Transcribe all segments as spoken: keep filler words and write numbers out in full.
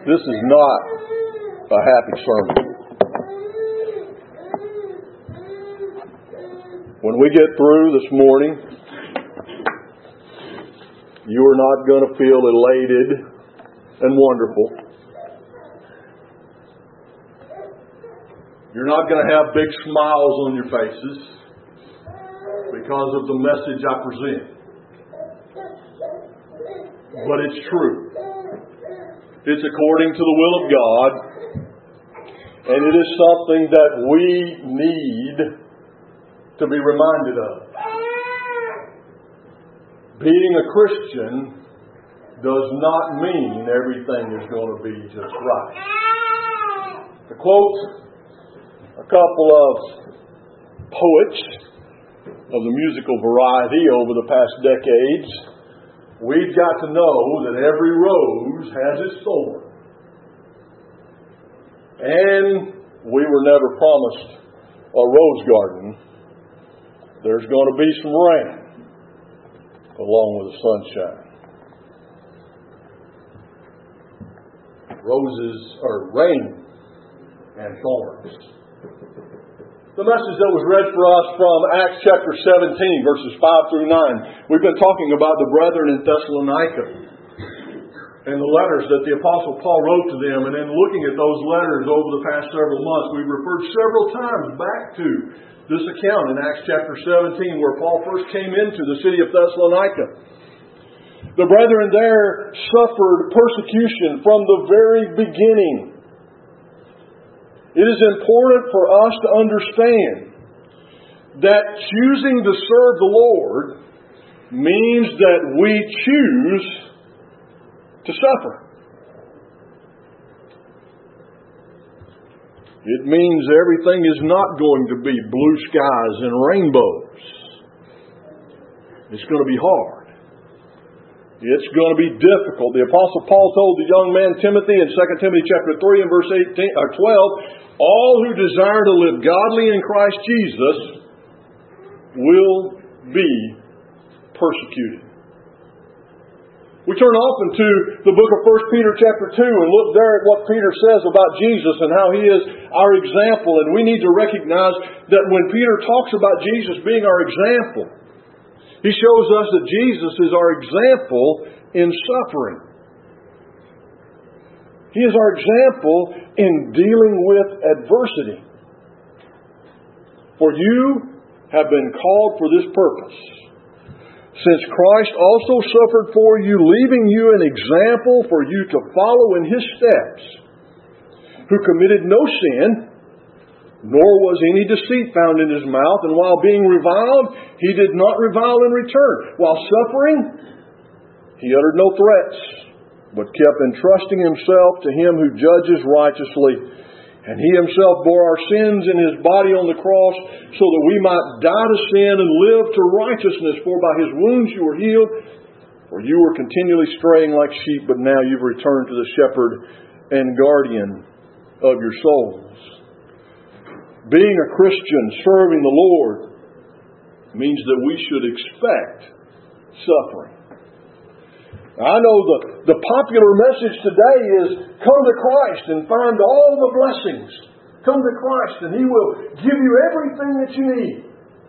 This is not a happy sermon. When we get through this morning, you are not going to feel elated and wonderful. You're not going to have big smiles on your faces because of the message I present. But it's true. It's according to the will of God, and it is something that we need to be reminded of. Being a Christian does not mean everything is going to be just right. To quote a couple of poets of the musical variety over the past decades, we've got to know that every rose has its thorn. And we were never promised a rose garden. There's going to be some rain along with the sunshine. Roses are rain and thorns. The message that was read for us from Acts chapter seventeen, verses five through nine. We've been talking about the brethren in Thessalonica and the letters that the Apostle Paul wrote to them. And in looking at those letters over the past several months, we've referred several times back to this account in Acts chapter seventeen, where Paul first came into the city of Thessalonica. The brethren there suffered persecution from the very beginning. It is important for us to understand that choosing to serve the Lord means that we choose to suffer. It means everything is not going to be blue skies and rainbows. It's going to be hard. It's going to be difficult. The Apostle Paul told the young man Timothy in Second Timothy chapter three and verse eighteen or twelve, all who desire to live godly in Christ Jesus will be persecuted. We turn often to the book of First Peter chapter two and look there at what Peter says about Jesus and how He is our example. And we need to recognize that when Peter talks about Jesus being our example, he shows us that Jesus is our example in suffering. He is our example in dealing with adversity. For you have been called for this purpose, since Christ also suffered for you, leaving you an example for you to follow in His steps, who committed no sin, nor was any deceit found in His mouth, and while being reviled, He did not revile in return. While suffering, He uttered no threats, but kept entrusting Himself to Him who judges righteously. And He Himself bore our sins in His body on the cross, so that we might die to sin and live to righteousness. For by His wounds you were healed. For you were continually straying like sheep, but now you've returned to the shepherd and guardian of your souls. Being a Christian, serving the Lord, means that we should expect suffering. Now, I know the, the popular message today is come to Christ and find all the blessings. Come to Christ and He will give you everything that you need.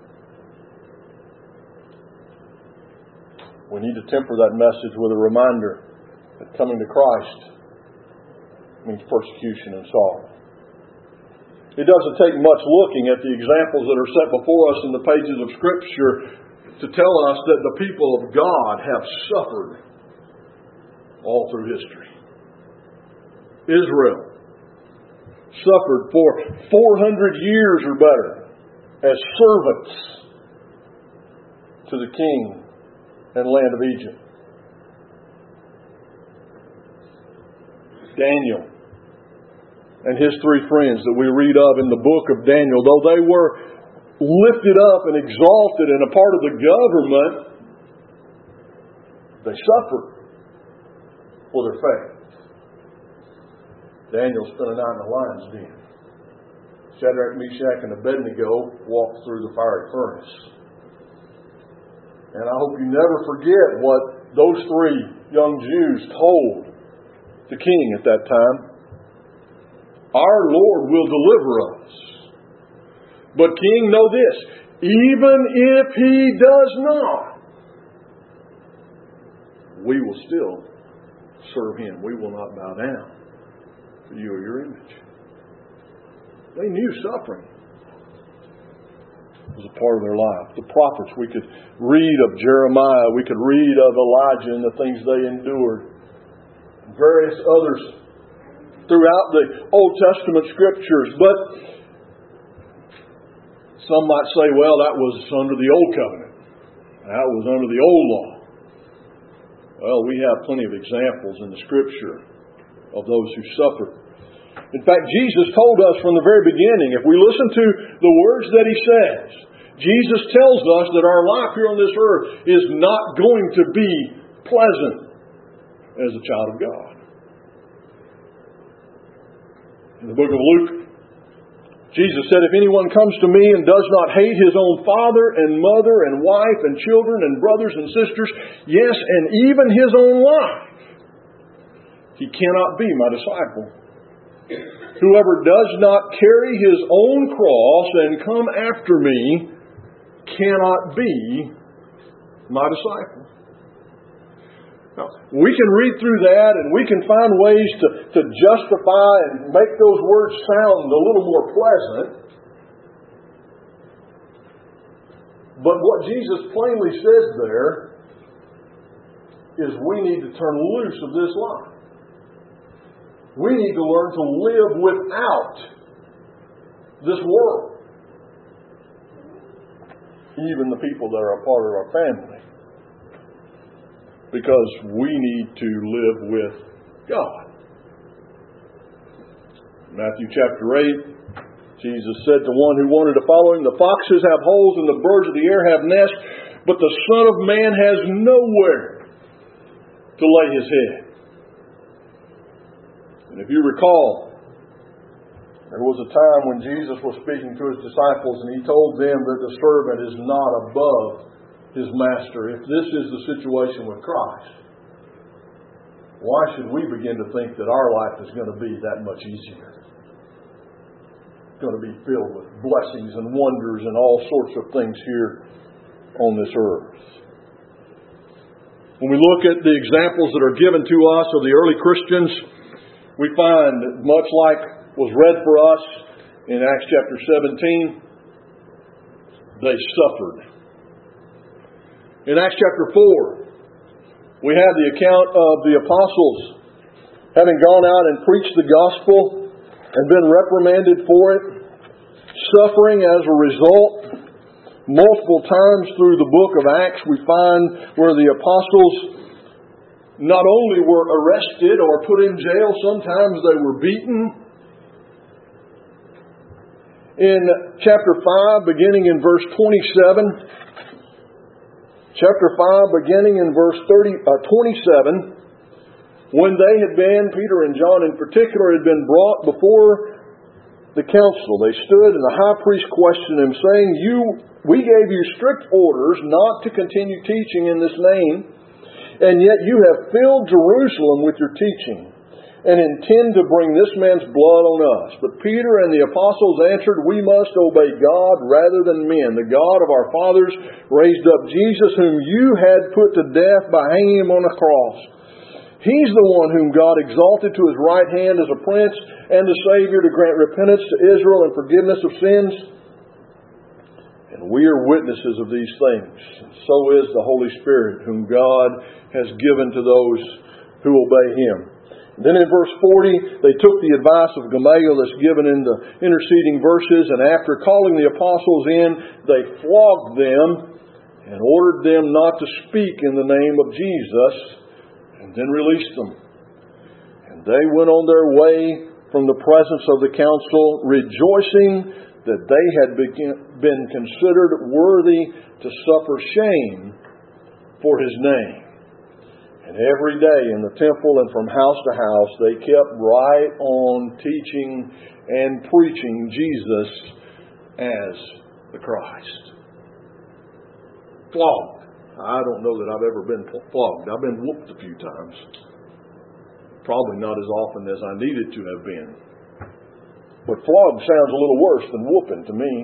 We need to temper that message with a reminder that coming to Christ means persecution and sorrow. It doesn't take much looking at the examples that are set before us in the pages of Scripture to tell us that the people of God have suffered all through history. Israel suffered for four hundred years or better as servants to the king and land of Egypt. Daniel and his three friends that we read of in the book of Daniel, though they were lifted up and exalted and a part of the government, they suffered for their faith. Daniel spent a night in the lion's den. Shadrach, Meshach, and Abednego walked through the fiery furnace. And I hope you never forget what those three young Jews told the king at that time, our Lord will deliver us. But king, know this, even if He does not, we will still serve Him. We will not bow down to you or your image. They knew suffering was a part of their life. The prophets, we could read of Jeremiah, we could read of Elijah and the things they endured. Various others throughout the Old Testament Scriptures. But some might say, well, that was under the Old Covenant. That was under the Old Law. Well, we have plenty of examples in the Scripture of those who suffered. In fact, Jesus told us from the very beginning, if we listen to the words that He says, Jesus tells us that our life here on this earth is not going to be pleasant as a child of God. In the book of Luke, Jesus said, if anyone comes to me and does not hate his own father and mother and wife and children and brothers and sisters, yes, and even his own life, he cannot be my disciple. Whoever does not carry his own cross and come after me cannot be my disciple. Now, we can read through that and we can find ways to, to justify and make those words sound a little more pleasant. But what Jesus plainly says there is we need to turn loose of this life. We need to learn to live without this world. Even the people that are a part of our family. Because we need to live with God. Matthew chapter eight, Jesus said to one who wanted to follow Him, the foxes have holes and the birds of the air have nests, but the Son of Man has nowhere to lay His head. And if you recall, there was a time when Jesus was speaking to His disciples and He told them that the servant is not above his master. If this is the situation with Christ, why should we begin to think that our life is going to be that much easier? It's going to be filled with blessings and wonders and all sorts of things here on this earth. When we look at the examples that are given to us of the early Christians, we find, much like was read for us in Acts chapter seventeen, they suffered. In Acts chapter four, we have the account of the apostles having gone out and preached the gospel and been reprimanded for it, suffering as a result. Multiple times through the book of Acts we find where the apostles not only were arrested or put in jail, sometimes they were beaten. In chapter five, beginning in verse twenty-seven, Chapter five, beginning in verse thirty, uh, twenty-seven, when they had been, Peter and John in particular, had been brought before the council, they stood and the high priest questioned them, saying, "You, we gave you strict orders not to continue teaching in this name, and yet you have filled Jerusalem with your teaching, and intend to bring this man's blood on us." But Peter and the apostles answered, "We must obey God rather than men. The God of our fathers raised up Jesus, whom you had put to death by hanging Him on a cross. He's the one whom God exalted to His right hand as a prince and a Savior to grant repentance to Israel and forgiveness of sins. And we are witnesses of these things. And so is the Holy Spirit, whom God has given to those who obey Him." Then in verse forty, they took the advice of Gamaliel that's given in the interceding verses, and after calling the apostles in, they flogged them and ordered them not to speak in the name of Jesus, and then released them. And they went on their way from the presence of the council, rejoicing that they had been considered worthy to suffer shame for His name. And every day in the temple and from house to house, they kept right on teaching and preaching Jesus as the Christ. Flogged. I don't know that I've ever been flogged. I've been whooped a few times. Probably not as often as I needed to have been. But flogged sounds a little worse than whooping to me.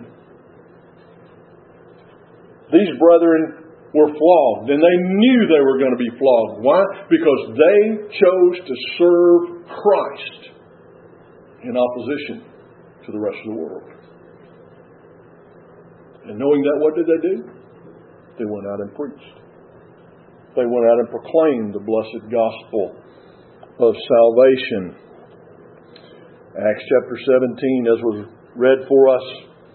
These brethren were flogged, and they knew they were going to be flogged. Why? Because they chose to serve Christ in opposition to the rest of the world. And knowing that, what did they do? They went out and preached. They went out and proclaimed the blessed gospel of salvation. Acts chapter seventeen, as was read for us,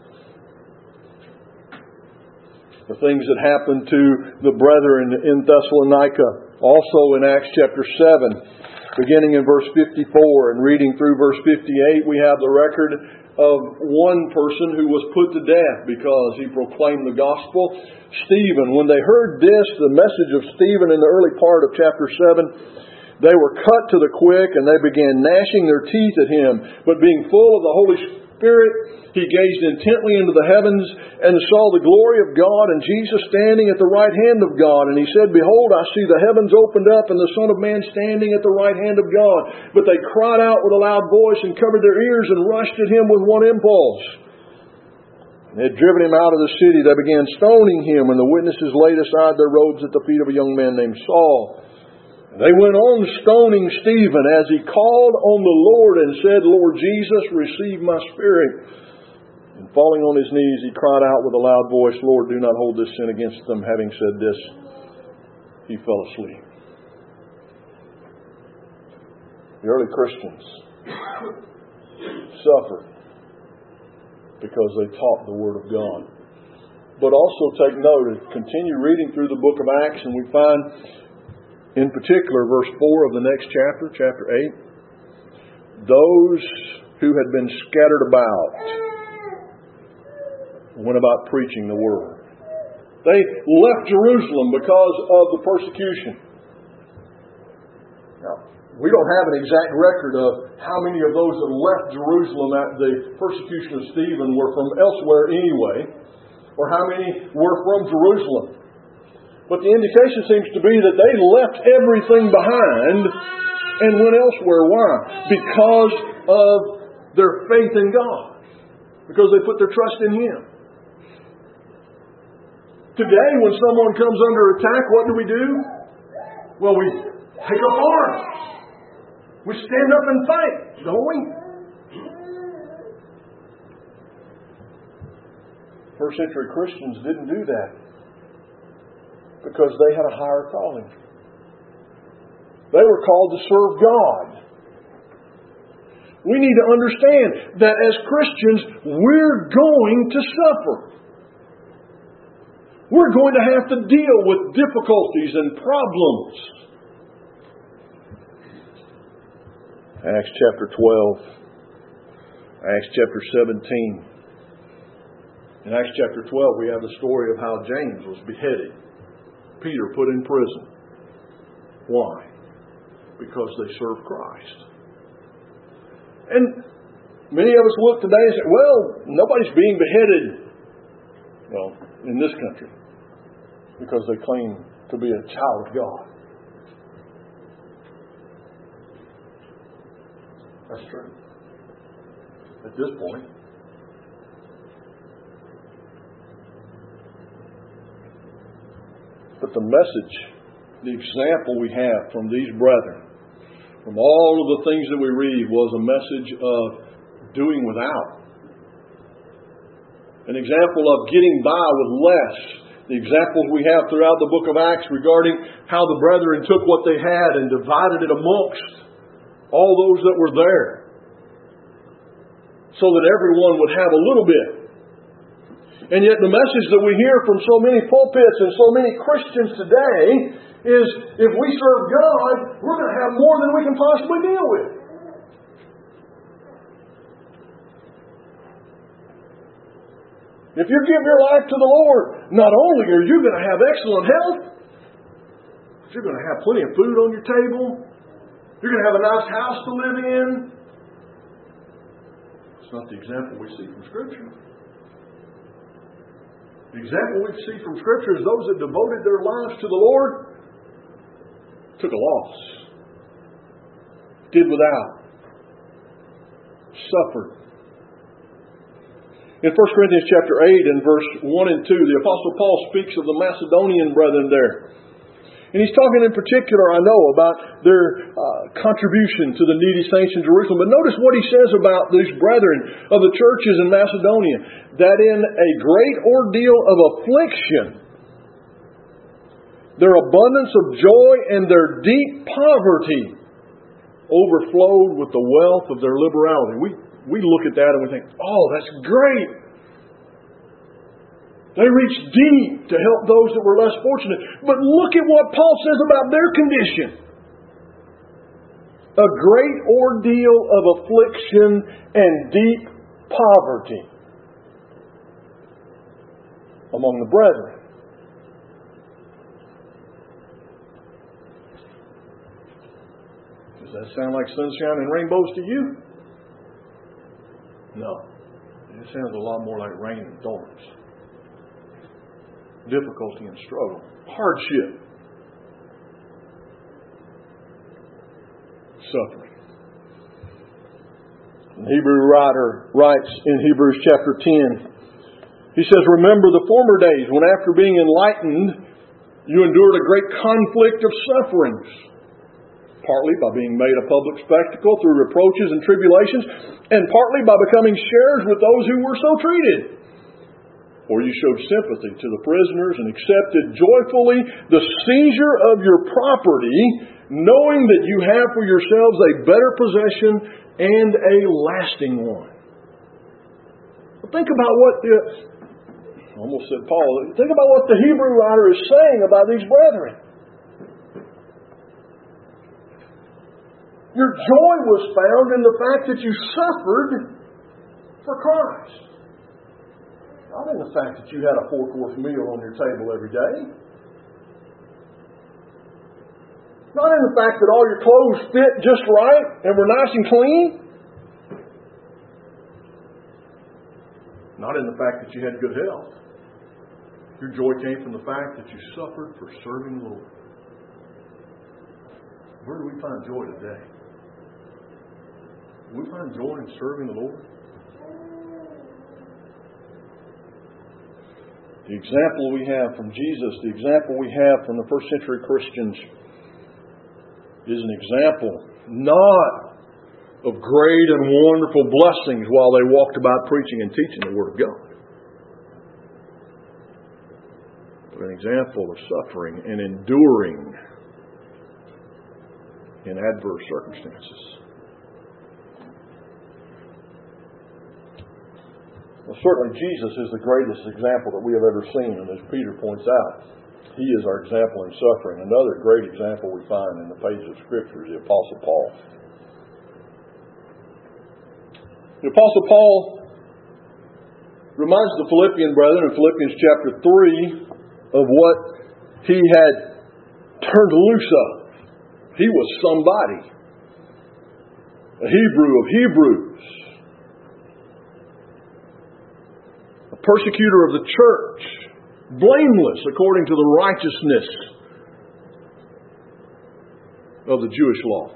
the things that happened to the brethren in Thessalonica. Also in Acts chapter seven, beginning in verse fifty-four and reading through verse fifty-eight, we have the record of one person who was put to death because he proclaimed the gospel. Stephen, when they heard this, the message of Stephen in the early part of chapter seven, they were cut to the quick, and they began gnashing their teeth at him. But being full of the Holy Spirit, he gazed intently into the heavens and saw the glory of God and Jesus standing at the right hand of God. And he said, Behold, I see the heavens opened up and the Son of Man standing at the right hand of God. But they cried out with a loud voice and covered their ears and rushed at him with one impulse. They had driven him out of the city. They began stoning him, and the witnesses laid aside their robes at the feet of a young man named Saul. They went on stoning Stephen as he called on the Lord and said, Lord Jesus, receive my spirit. And falling on his knees, he cried out with a loud voice, Lord, do not hold this sin against them. Having said this, he fell asleep. The early Christians suffered because they taught the Word of God. But also take note, continue reading through the book of Acts, and we find in particular, verse four of the next chapter, chapter eight, those who had been scattered about went about preaching the Word. They left Jerusalem because of the persecution. Now, we don't have an exact record of how many of those that left Jerusalem at the persecution of Stephen were from elsewhere anyway, or how many were from Jerusalem. But the indication seems to be that they left everything behind and went elsewhere. Why? Because of their faith in God. Because they put their trust in Him. Today, when someone comes under attack, what do we do? Well, we take up arms. We stand up and fight, don't we? First century Christians didn't do that, because they had a higher calling. They were called to serve God. We need to understand that as Christians, we're going to suffer. We're going to have to deal with difficulties and problems. Acts chapter twelve. Acts chapter seventeen. In Acts chapter twelve, we have the story of how James was beheaded. Peter put in prison. Why? Because they served Christ. And many of us look today and say, well, nobody's being beheaded. Well, in this country. Because they claim to be a child of God. That's true. At this point. But the message, the example we have from these brethren, from all of the things that we read, was a message of doing without. An example of getting by with less. The examples we have throughout the book of Acts regarding how the brethren took what they had and divided it amongst all those that were there, so that everyone would have a little bit. And yet the message that we hear from so many pulpits and so many Christians today is, if we serve God, we're going to have more than we can possibly deal with. If you give your life to the Lord, not only are you going to have excellent health, but you're going to have plenty of food on your table. You're going to have a nice house to live in. It's not the example we see from Scripture. The example we see from Scripture is those that devoted their lives to the Lord took a loss. did without. Suffered. In First Corinthians chapter eight and verse one and two, the Apostle Paul speaks of the Macedonian brethren there. And he's talking in particular, I know, about their uh, contribution to the needy saints in Jerusalem. But notice what he says about these brethren of the churches in Macedonia. That in a great ordeal of affliction, their abundance of joy and their deep poverty overflowed with the wealth of their liberality. We, we look at that and we think, oh, that's great. They reached deep to help those that were less fortunate. But look at what Paul says about their condition. A great ordeal of affliction and deep poverty among the brethren. Does that sound like sunshine and rainbows to you? No. It sounds a lot more like rain and thorns. Difficulty and struggle. Hardship. Suffering. The Hebrew writer writes in Hebrews chapter ten, he says, remember the former days when after being enlightened, you endured a great conflict of sufferings, partly by being made a public spectacle through reproaches and tribulations, and partly by becoming sharers with those who were so treated. For you showed sympathy to the prisoners and accepted joyfully the seizure of your property, knowing that you have for yourselves a better possession and a lasting one. Well, think about what the, I almost said Paul, think about what the Hebrew writer is saying about these brethren. Your joy was found in the fact that you suffered for Christ. Not in the fact that you had a four-course meal on your table every day. Not in the fact that all your clothes fit just right and were nice and clean. Not in the fact that you had good health. Your joy came from the fact that you suffered for serving the Lord. Where do we find joy today? Do we find joy in serving the Lord? The example we have from Jesus, the example we have from the first century Christians, is an example not of great and wonderful blessings while they walked about preaching and teaching the Word of God, but an example of suffering and enduring in adverse circumstances. Well, certainly Jesus is the greatest example that we have ever seen, and as Peter points out, He is our example in suffering. Another great example we find in the pages of Scripture is the Apostle Paul. The Apostle Paul reminds the Philippian brethren in Philippians chapter three of what he had turned loose of. He was somebody. A Hebrew of Hebrews. A persecutor of the church. Blameless according to the righteousness of the Jewish law.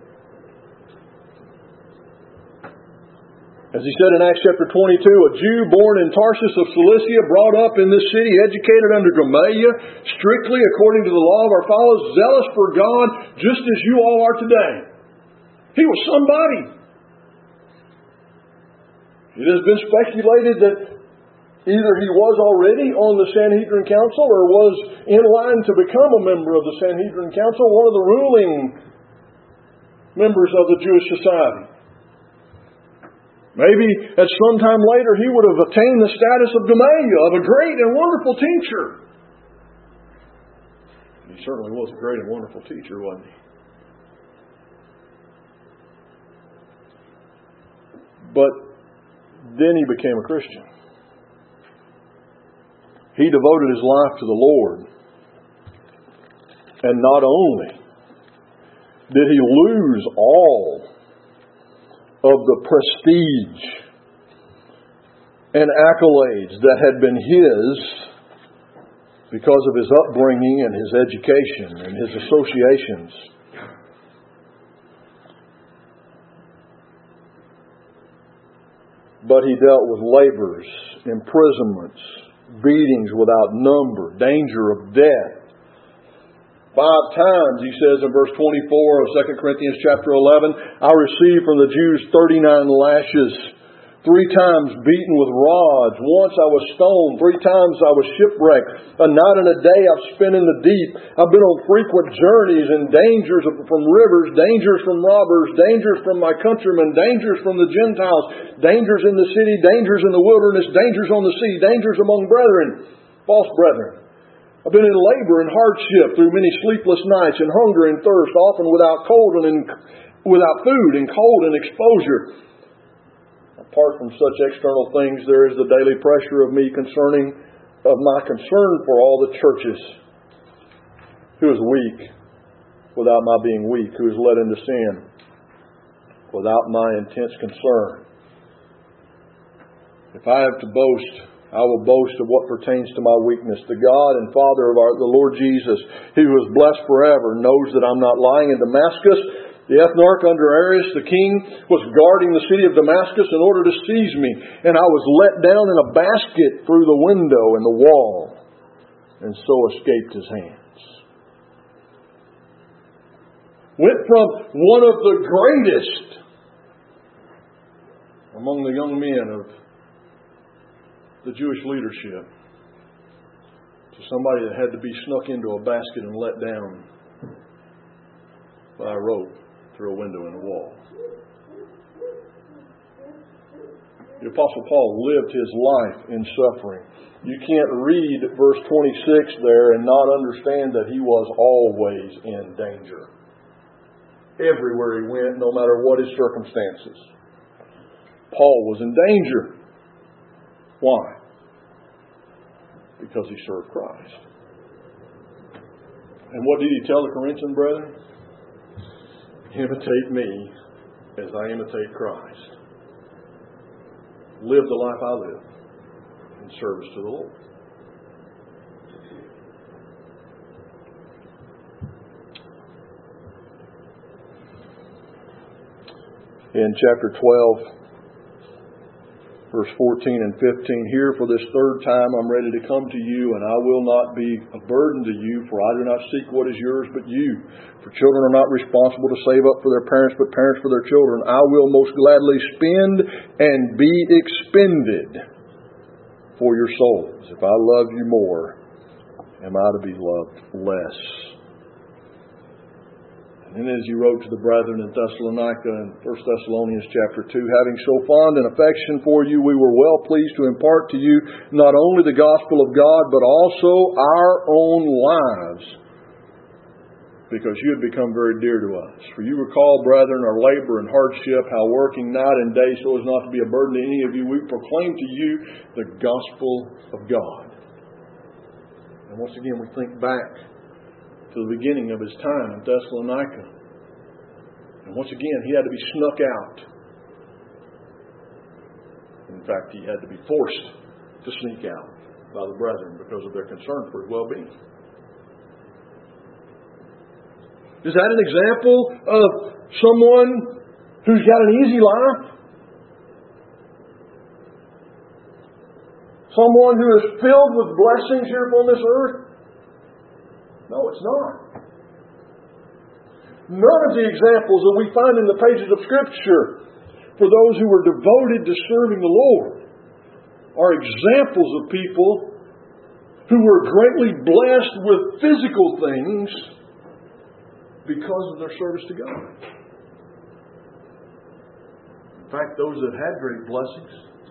As he said in Acts chapter twenty-two, a Jew born in Tarsus of Cilicia, brought up in this city, educated under Gamaliel, strictly according to the law of our fathers, zealous for God, just as you all are today. He was somebody. It has been speculated that either he was already on the Sanhedrin Council or was in line to become a member of the Sanhedrin Council, one of the ruling members of the Jewish society. Maybe at some time later he would have attained the status of Gamaliel, of a great and wonderful teacher. He certainly was a great and wonderful teacher, wasn't he? But then he became a Christian. He devoted his life to the Lord. And not only did he lose all of the prestige and accolades that had been his because of his upbringing and his education and his associations, But He dealt with labors, imprisonments, beatings without number, danger of death. Five times, he says in verse twenty-four of Second Corinthians chapter eleven, I received from the Jews thirty-nine lashes. Three times beaten with rods. Once I was stoned. Three times I was shipwrecked. A night and a day I've spent in the deep. I've been on frequent journeys and dangers from rivers, dangers from robbers, dangers from my countrymen, dangers from the Gentiles, dangers in the city, dangers in the wilderness, dangers on the sea, dangers among brethren, false brethren. I've been in labor and hardship through many sleepless nights and hunger and thirst, often without cold and in, without food and cold and exposure. Apart from such external things, there is the daily pressure of me concerning, of my concern for all the churches. Who is weak without my being weak? Who is led into sin without my intense concern? If I have to boast, I will boast of what pertains to my weakness. The God and Father of our, the Lord Jesus, who is blessed forever, knows that I'm not lying in Damascus. The ethnarch under Arius, the king, was guarding the city of Damascus in order to seize me. And I was let down in a basket through the window in the wall, and so escaped his hands. Went from one of the greatest among the young men of the Jewish leadership to somebody that had to be snuck into a basket and let down by a rope through a window in a wall. The Apostle Paul lived his life in suffering. You can't read verse twenty-six there and not understand that he was always in danger. Everywhere he went, no matter what his circumstances. Paul was in danger. Why? Because he served Christ. And what did he tell the Corinthian brethren? Imitate me as I imitate Christ. Live the life I live in service to the Lord. In chapter twelve, verse fourteen and fifteen, here for this third time I'm ready to come to you, and I will not be a burden to you, for I do not seek what is yours but you. For children are not responsible to save up for their parents, but parents for their children. I will most gladly spend and be expended for your souls. If I love you more, am I to be loved less? And then as he wrote to the brethren in Thessalonica in First Thessalonians chapter two, having so fond an affection for you, we were well pleased to impart to you not only the gospel of God, but also our own lives, because you had become very dear to us. For you recall, brethren, our labor and hardship, how working night and day so as not to be a burden to any of you, we proclaim to you the gospel of God. And once again, we think back to the beginning of his time in Thessalonica. And once again, he had to be snuck out. In fact, he had to be forced to sneak out by the brethren because of their concern for his well-being. Is that an example of someone who's got an easy life? Someone who is filled with blessings here upon this earth? No, it's not. None of the examples that we find in the pages of Scripture for those who were devoted to serving the Lord are examples of people who were greatly blessed with physical things because of their service to God. In fact, those that had great blessings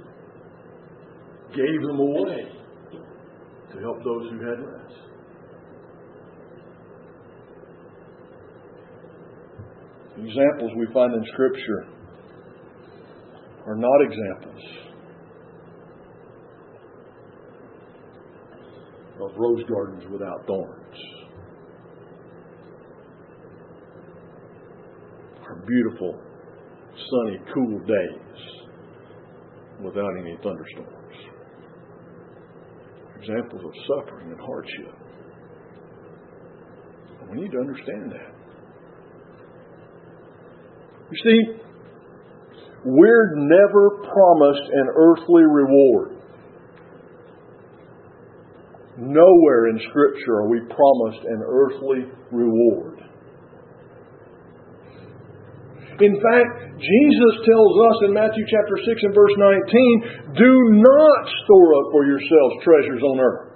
gave them away to help those who had less. The examples we find in Scripture are not examples of rose gardens without thorns, or beautiful, sunny, cool days without any thunderstorms. Examples of suffering and hardship. And we need to understand that. You see, we're never promised an earthly reward. Nowhere in Scripture are we promised an earthly reward. In fact, Jesus tells us in Matthew chapter six and verse nineteen, do not store up for yourselves treasures on earth.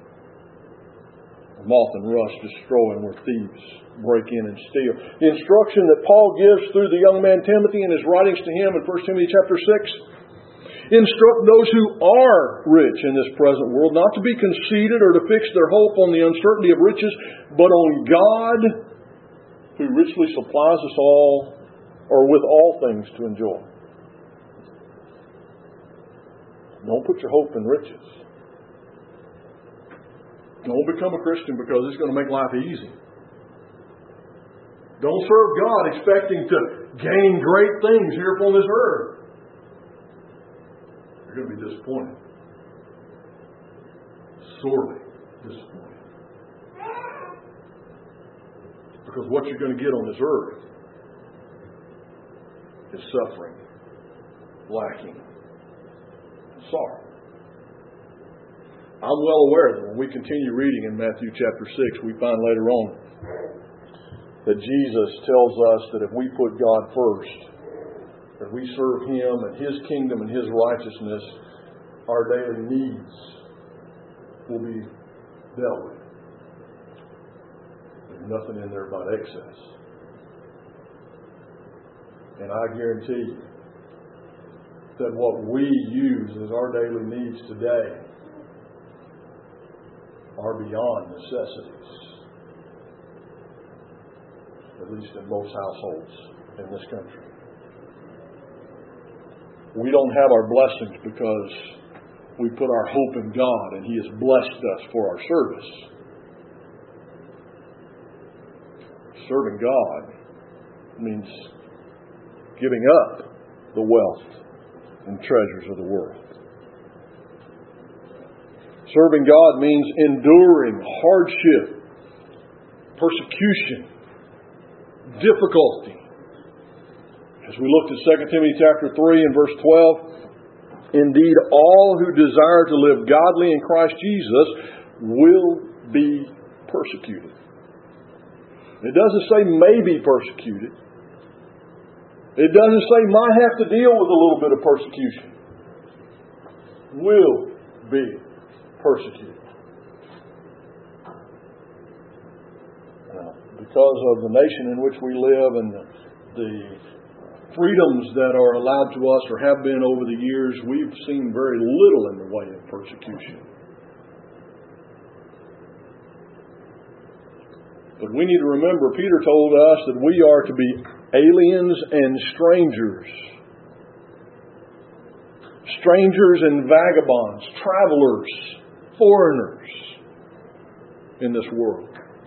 Moth and rust destroy, and where thieves break in and steal. The instruction that Paul gives through the young man Timothy in his writings to him in First Timothy chapter six, instruct those who are rich in this present world not to be conceited or to fix their hope on the uncertainty of riches, but on God, who richly supplies us all, or with all things to enjoy. Don't put your hope in riches. Don't become a Christian because it's going to make life easy. Don't serve God expecting to gain great things here upon this earth. You're going to be disappointed. Sorely disappointed. Because what you're going to get on this earth is suffering, lacking, and sorrow. I'm well aware that when we continue reading in Matthew chapter six, we find later on that Jesus tells us that if we put God first, that we serve Him and His kingdom and His righteousness, our daily needs will be dealt with. There's nothing in there about excess. And I guarantee you that what we use as our daily needs today are beyond necessities, at least in most households in this country. We don't have our blessings because we put our hope in God and He has blessed us for our service. Serving God means giving up the wealth and treasures of the world. Serving God means enduring hardship, persecution, difficulty. As we looked at Second Timothy chapter three and verse twelve, indeed all who desire to live godly in Christ Jesus will be persecuted. It doesn't say may be persecuted. It doesn't say might have to deal with a little bit of persecution. Will be persecuted. Now, because of the nation in which we live and the, the freedoms that are allowed to us or have been over the years, we've seen very little in the way of persecution. But we need to remember, Peter told us that we are to be aliens and strangers. Strangers and vagabonds, travelers, foreigners in this world.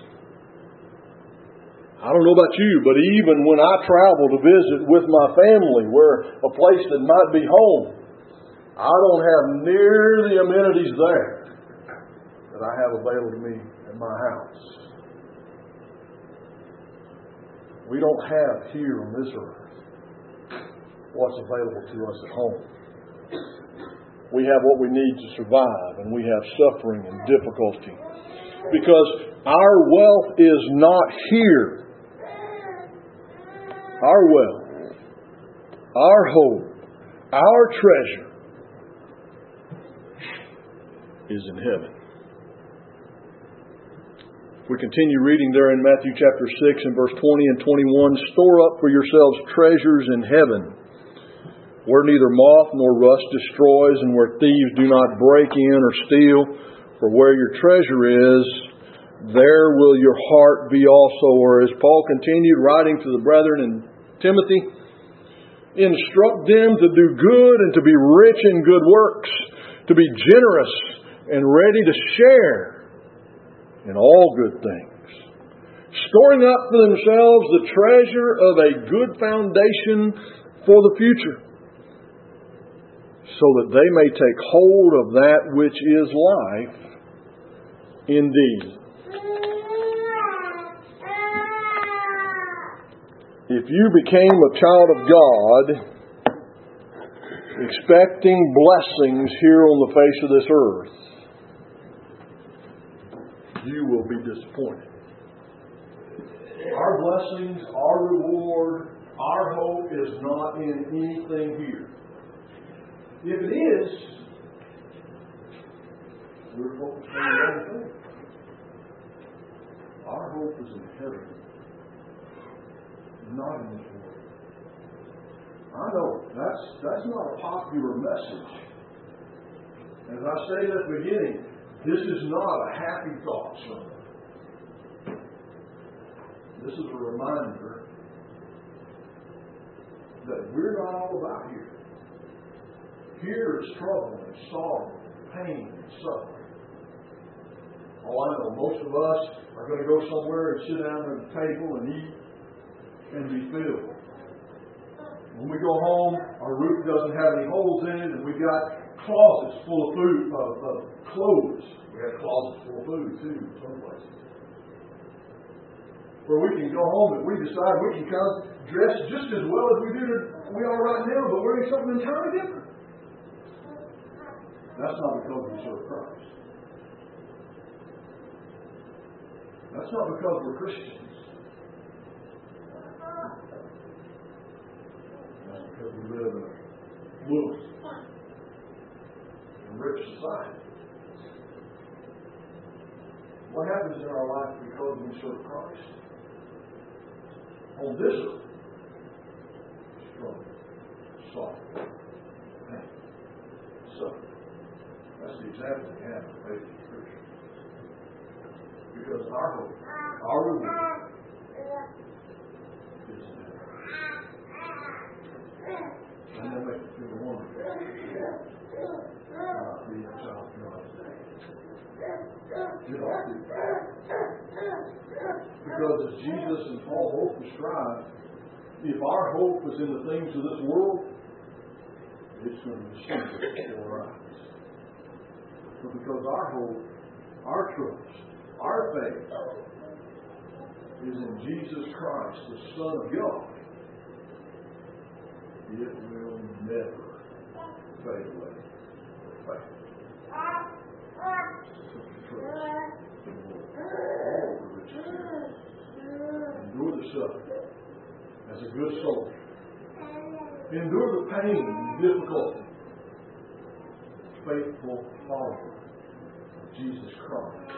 I don't know about you, but even when I travel to visit with my family, where a place that might be home, I don't have near the amenities there that I have available to me at my house. We don't have here on this earth what's available to us at home. We have what we need to survive, and we have suffering and difficulty. Because our wealth is not here. Our wealth, our hope, our treasure is in heaven. We continue reading there in Matthew chapter six and verse twenty and twenty-one. Store up for yourselves treasures in heaven, where neither moth nor rust destroys, and where thieves do not break in or steal. For where your treasure is, there will your heart be also. Or as Paul continued writing to the brethren in Timothy, instruct them to do good and to be rich in good works, to be generous and ready to share in all good things, storing up for themselves the treasure of a good foundation for the future, so that they may take hold of that which is life indeed. If you became a child of God, expecting blessings here on the face of this earth, you will be disappointed. Our blessings, our reward, our hope is not in anything here. If it is, we're focused on the wrong thing. Our hope is in heaven, not in this world. I know that's that's not a popular message. As I said at the beginning, this is not a happy thought sermon. This is a reminder that we're not all about here. Here is trouble and sorrow, pain and suffering. Oh, I know most of us are going to go somewhere and sit down at a table and eat and be filled. When we go home, our roof doesn't have any holes in it, and we've got closets full of food, of, of clothes. We have closets full of food too, in some places. Where we can go home and we decide we can come dressed just as well as we do we are right now, but wearing something entirely different. That's not because we serve Christ. That's not because we're Christians. That's because we live in a fluid and rich society. What happens in our life because we serve Christ? On this earth, struggle, sorrow, pain, suffering. That's the example we have in faith in Scripture. Because our hope, our reward, is in heaven. And that makes it feel wonderful. Not be a child of God. It ought to. Because as Jesus and Paul both described, if our hope is in the things of this world, it's going to be simple before our eyes. But because our hope, our trust, our faith is in Jesus Christ, the Son of God, it will never fade away. Faith. Endure the suffering as a good soldier. Endure the pain and difficulty. Faithful follower of Jesus Christ.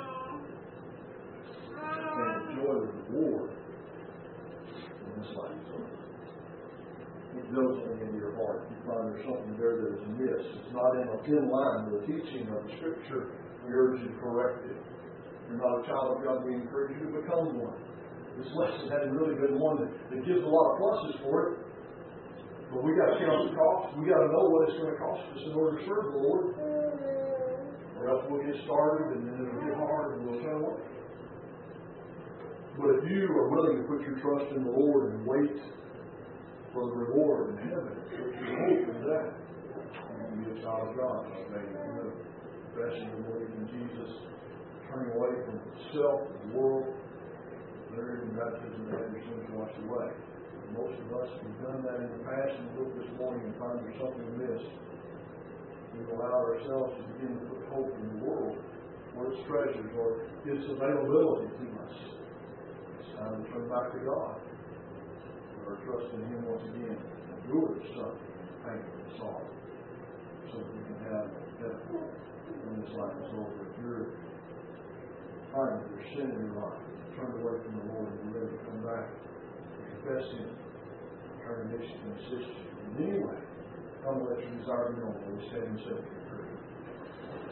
And enjoy the reward in this life. It goes into your heart. You find there's something there that is amiss. It's not in, in line with the teaching of the Scripture. We urge you to correct it. You're not a child of God, we encourage you to become one. This lesson hasn't really been one that, that gives a lot of pluses for it. But we got to count the cost. We got to know what it's going to cost us in order to serve the Lord. Or else we'll get started and then it'll get hard and we'll turn away. But if you are willing to put your trust in the Lord and wait for the reward in heaven, put your hope in that, you can be a child of God. Confessing and believing in Jesus, turning away from self and the world, there in baptism and have your sins washed away. Most of us have done that in the past and look this morning and find there's something amiss. We've allowed ourselves to begin to put hope in the world or its treasures or its availability to us. It's time to turn back to God. Put our trust in Him once again. Endure the suffering, pain, and sorrow so that we can have heaven when this life is over. If you're finding there's sin in your life, turn away from the Lord and you're ready to come back. Confess Him. Turn to Him and assist you. In any way, come let your desire be known. Let's stand and say.